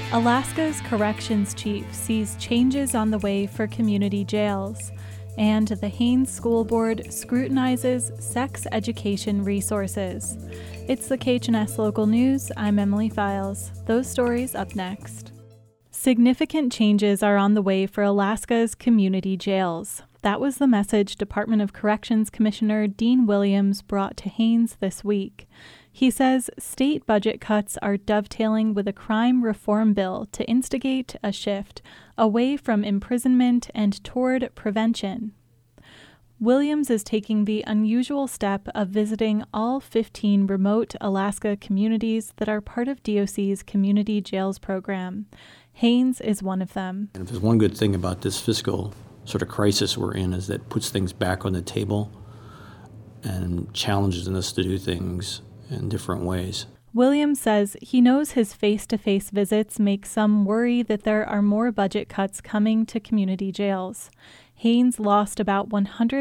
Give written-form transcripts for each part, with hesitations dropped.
Alaska's corrections chief sees changes on the way for community jails, and the Haines School Board scrutinizes sex education resources. It's the KHNS Local News. I'm Emily Files. Those stories up next. Significant changes are on the way for Alaska's community jails. That was the message Department of Corrections Commissioner Dean Williams brought to Haines this week. He says state budget cuts are dovetailing with a crime reform bill to instigate a shift away from imprisonment and toward prevention. Williams is taking the unusual step of visiting all 15 remote Alaska communities that are part of DOC's Community Jails program. Haines is one of them. And if there's one good thing about this fiscal sort of crisis we're in is that it puts things back on the table and challenges us to do things in different ways. Williams says he knows his face-to-face visits make some worry that there are more budget cuts coming to community jails. Haines lost about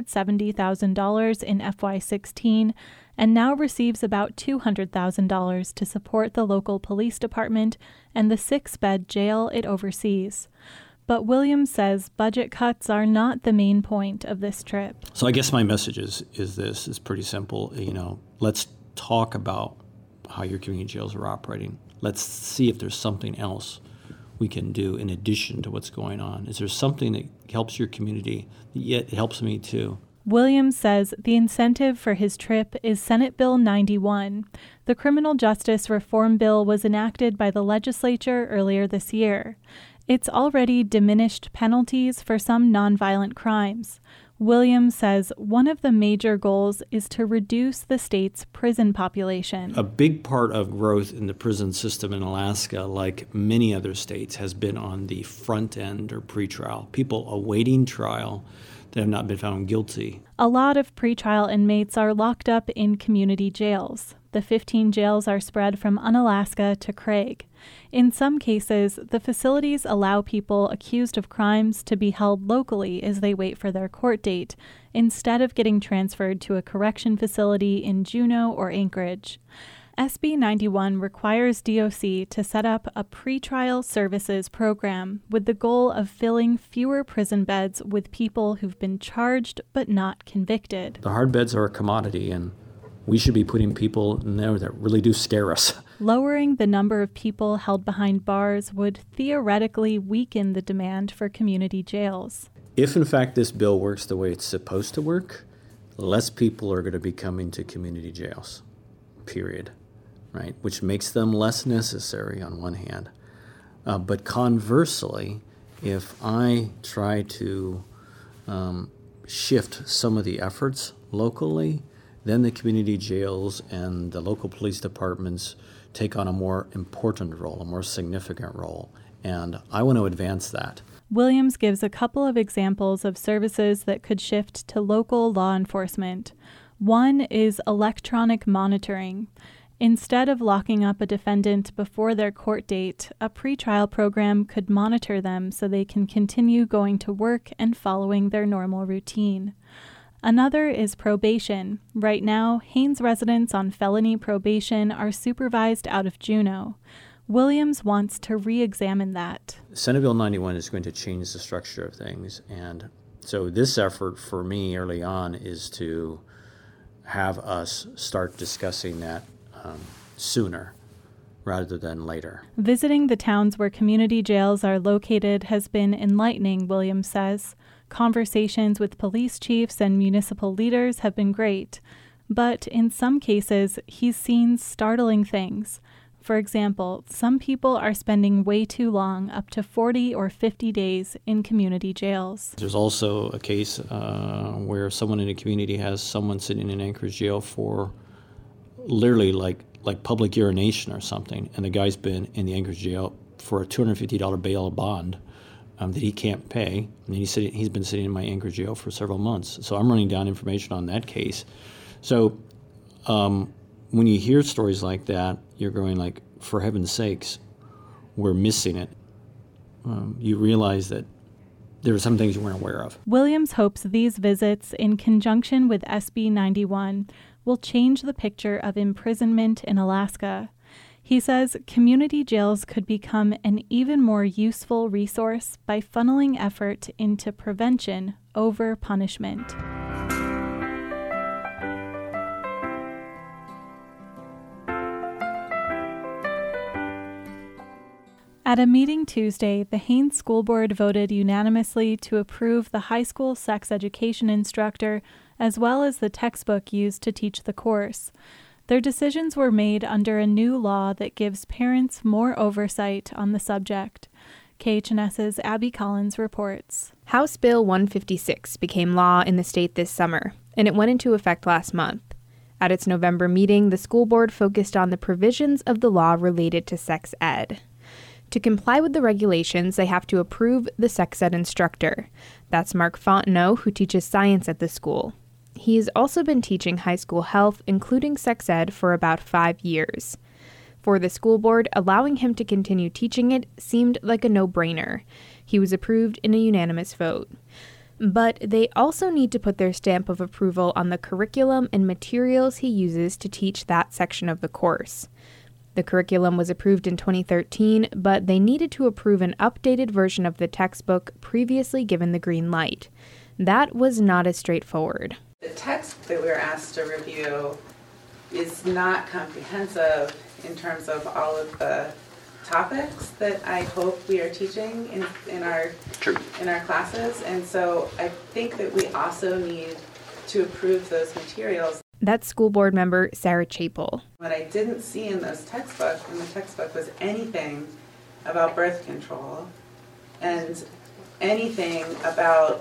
$170,000 in FY16 and now receives about $200,000 to support the local police department and the 6-bed jail it oversees. But Williams says budget cuts are not the main point of this trip. So I guess my message is pretty simple. Let's talk about how your community jails are operating. Let's see if there's something else we can do in addition to what's going on. Is there something that helps your community, yet it helps me too? Williams says the incentive for his trip is Senate Bill 91. The criminal justice reform bill was enacted by the legislature earlier this year. It's already diminished penalties for some nonviolent crimes. Williams says one of the major goals is to reduce the state's prison population. A big part of growth in the prison system in Alaska, like many other states, has been on the front end or pretrial. People awaiting trial that have not been found guilty. A lot of pretrial inmates are locked up in community jails. The 15 jails are spread from Unalaska to Craig. In some cases, the facilities allow people accused of crimes to be held locally as they wait for their court date, instead of getting transferred to a correction facility in Juneau or Anchorage. SB 91 requires DOC to set up a pretrial services program with the goal of filling fewer prison beds with people who've been charged but not convicted. The hard beds are a commodity, and we should be putting people in there that really do scare us. Lowering the number of people held behind bars would theoretically weaken the demand for community jails. If, in fact, this bill works the way it's supposed to work, less people are going to be coming to community jails, period, right? Which makes them less necessary on one hand. But conversely, if I try to shift some of the efforts locally, then the community jails and the local police departments take on a more important role, a more significant role. And I want to advance that. Williams gives a couple of examples of services that could shift to local law enforcement. One is electronic monitoring. Instead of locking up a defendant before their court date, a pretrial program could monitor them so they can continue going to work and following their normal routine. Another is probation. Right now, Haines residents on felony probation are supervised out of Juneau. Williams wants to re-examine that. Senate Bill 91 is going to change the structure of things, and so this effort for me early on is to have us start discussing that sooner rather than later. Visiting the towns where community jails are located has been enlightening, Williams says. Conversations with police chiefs and municipal leaders have been great, but in some cases, he's seen startling things. For example, some people are spending way too long, up to 40 or 50 days, in community jails. There's also a case where someone in a community has someone sitting in Anchorage jail for literally like public urination or something, and the guy's been in the Anchorage jail for a $250 bail bond that he can't pay, and he's been sitting in my Anchorage jail for several months. So I'm running down information on that case. So when you hear stories like that, you're going like, for heaven's sakes, we're missing it. You realize that there are some things you weren't aware of. Williams hopes these visits, in conjunction with SB 91, will change the picture of imprisonment in Alaska. He says community jails could become an even more useful resource by funneling effort into prevention over punishment. At a meeting Tuesday, the Haines School Board voted unanimously to approve the high school sex education instructor as well as the textbook used to teach the course. Their decisions were made under a new law that gives parents more oversight on the subject. KHNS's Abby Collins reports. House Bill 156 became law in the state this summer, and it went into effect last month. At its November meeting, the school board focused on the provisions of the law related to sex ed. To comply with the regulations, they have to approve the sex ed instructor. That's Mark Fontenot, who teaches science at the school. He has also been teaching high school health, including sex ed, for about 5 years. For the school board, allowing him to continue teaching it seemed like a no-brainer. He was approved in a unanimous vote. But they also need to put their stamp of approval on the curriculum and materials he uses to teach that section of the course. The curriculum was approved in 2013, but they needed to approve an updated version of the textbook previously given the green light. That was not as straightforward. The text that we were asked to review is not comprehensive in terms of all of the topics that I hope we are teaching in our classes, and so I think that we also need to approve those materials. That's school board member Sarah Chapel. What I didn't see in the textbook was anything about birth control and anything about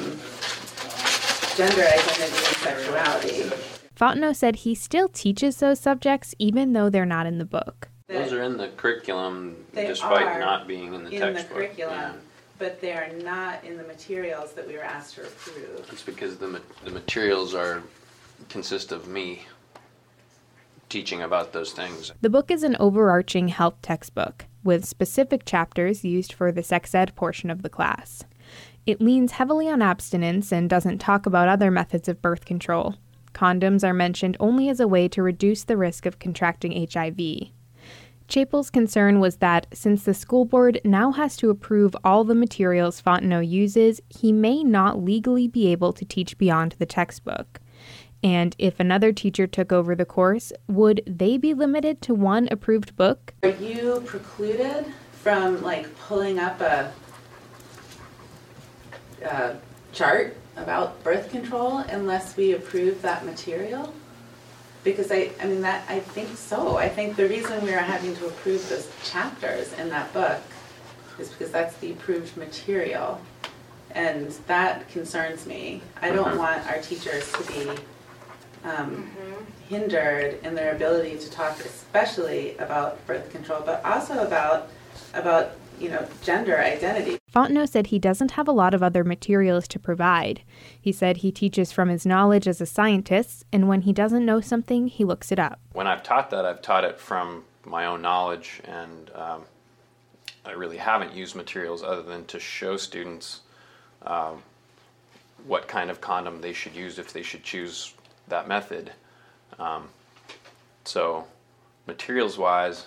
gender identity and sexuality. Fontenot said he still teaches those subjects even though they're not in the book. Those are in the curriculum despite not being in the textbook. In the curriculum, but they are not in the materials that we were asked to approve. It's because the materials consist of me teaching about those things. The book is an overarching health textbook with specific chapters used for the sex ed portion of the class. It leans heavily on abstinence and doesn't talk about other methods of birth control. Condoms are mentioned only as a way to reduce the risk of contracting HIV. Chapel's concern was that since the school board now has to approve all the materials Fontenot uses, he may not legally be able to teach beyond the textbook. And if another teacher took over the course, would they be limited to one approved book? Are you precluded from pulling up a chart about birth control unless we approve that material? Because I think so. I think the reason we are having to approve those chapters in that book is because that's the approved material. And that concerns me. I don't want our teachers to be hindered in their ability to talk, especially about birth control, but also about gender identity. Fontenot said he doesn't have a lot of other materials to provide. He said he teaches from his knowledge as a scientist, and when he doesn't know something, he looks it up. When I've taught that, I've taught it from my own knowledge, and I really haven't used materials other than to show students what kind of condom they should use if they should choose that method. So materials-wise,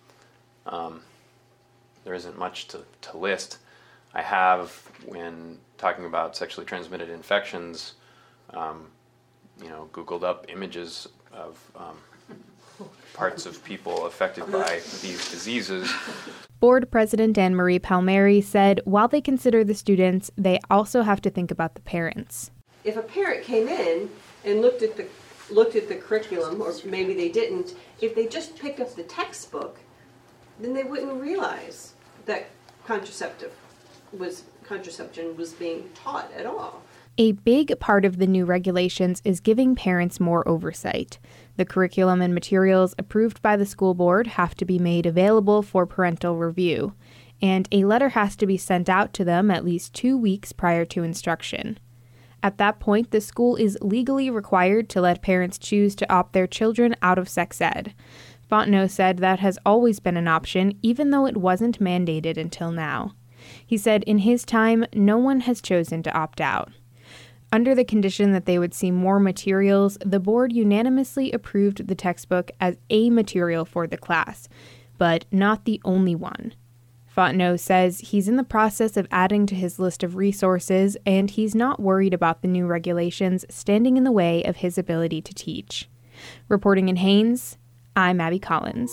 there isn't much to list. I have, when talking about sexually transmitted infections, Googled up images of parts of people affected by these diseases. Board President Anne-Marie Palmieri said while they consider the students, they also have to think about the parents. If a parent came in and looked at the curriculum, or maybe they didn't, if they just picked up the textbook, then they wouldn't realize that contraception was being taught at all. A big part of the new regulations is giving parents more oversight. The curriculum and materials approved by the school board have to be made available for parental review, and a letter has to be sent out to them at least 2 weeks prior to instruction. At that point, the school is legally required to let parents choose to opt their children out of sex ed. Fontenot said that has always been an option, even though it wasn't mandated until now. He said in his time, no one has chosen to opt out. Under the condition that they would see more materials, the board unanimously approved the textbook as a material for the class, but not the only one. Fontenot says he's in the process of adding to his list of resources, and he's not worried about the new regulations standing in the way of his ability to teach. Reporting in Haines, I'm Abby Collins.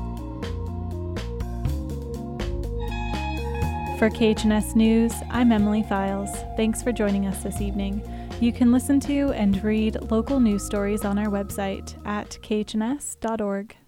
For KHNS News, I'm Emily Files. Thanks for joining us this evening. You can listen to and read local news stories on our website at khns.org.